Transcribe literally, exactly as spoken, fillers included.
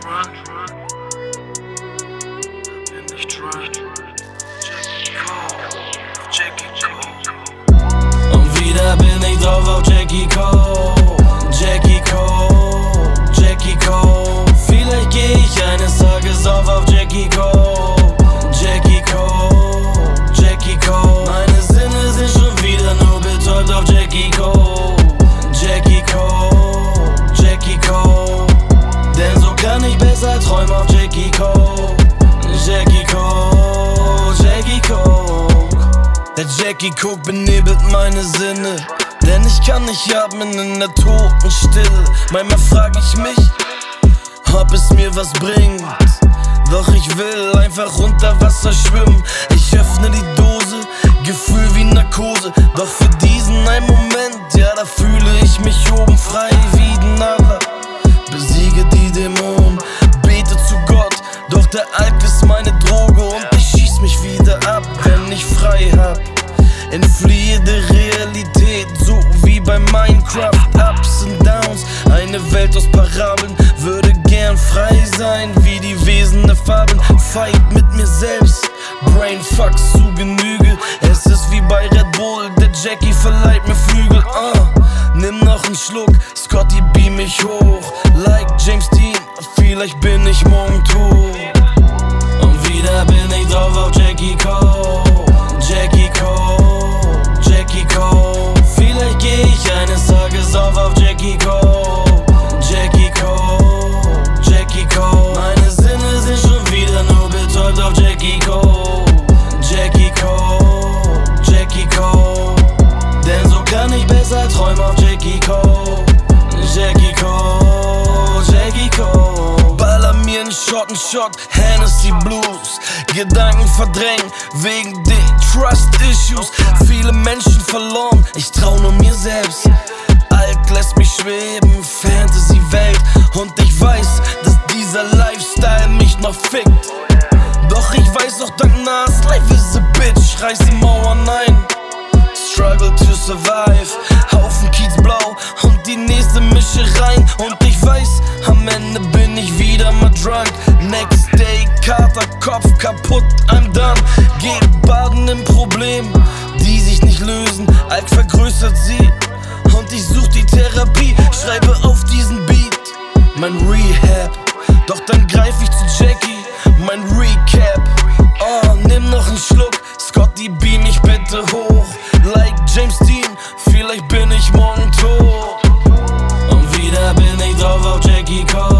drunk. Bin ich drunk. Jackie Cole, Jackie Cole. Und wieder bin ich drauf auf Jackie Cole. Jackie Cole, Jackie Cole. Vielleicht geh ich eines Tages auf auf Jackie Cole. Jackie Cole, Jackie Cole. Meine Sinne sind schon wieder nur betäubt auf Jackie Cole. Jackie Cole, Jackie Cole. Denn so kann ich besser träumen auf Jackie Cole. Jackie Cole, Jackie Cole. Der Jackie Coke benebelt meine Sinne, denn ich kann nicht atmen in der Totenstille. Manchmal frag ich mich, ob es mir was bringt. Doch ich will einfach unter Wasser schwimmen. Ich öffne die Dose, Gefühl wie Narkose. Doch für diesen einen Moment, ja, da fühle ich mich oben frei wie ein Adler. Besiege die Dämonen, bete zu Gott. Doch der Alk ist meine Droge und ich schieß mich wieder ab, wenn ich frei hab. Entfliehe der Realität, so wie bei Minecraft. Ups und Downs, eine Welt aus Parabeln. Würde gern frei sein, wie die Wesen der Fabeln. Fight mit mir selbst, Brainfucks zu Genüge. Es ist wie bei Red Bull, der Jackie verleiht mir Flügel. uh. Nimm noch einen Schluck, Scotty beam mich hoch. Like James Dean, vielleicht bin ich morgen tot. Und wieder bin ich drauf auf Jackie Cole. Jackie Cole, Jackie Cole. Vielleicht geh ich eines Tages auf auf Jackie Cole. Jackie Cole, Jackie Cole. Meine Sinne sind schon wieder nur betäubt auf Jackie Cole. Jackie Cole, Jackie Cole. Denn so kann ich besser träumen auf Jackie Cole. Jackie Cole, Jackie Cole. Baller mir einen Shot, einen Shot, Hennessy Blues. Gedanken verdrängen wegen den Trust Issues. Viele Menschen verloren, ich trau nur mir selbst. Alk lässt mich schweben, Fantasy-Welt. Und ich weiß, dass dieser Lifestyle mich noch fickt. Doch ich weiß auch dank Nas, life is a bitch. Reiß die Mauern ein, struggle to survive. Haufen Kiez blau und die nächste Mische rein. Und ich weiß, am Ende bin ich wieder mal drunk. Next day, Kater, Kopf kaputt, I'm done. Geh baden im Problem, die sich nicht lösen. Alk vergrößert sie und ich such die Therapie. Schreibe auf diesen Beat mein Rehab. Doch dann greif ich zu Jackie, mein Recap. Oh, nimm noch einen Schluck, Scotty beam mich bitte hoch. Like James Dean, vielleicht bin ich morgen tot. Und wieder bin ich drauf auf Jackie Cole.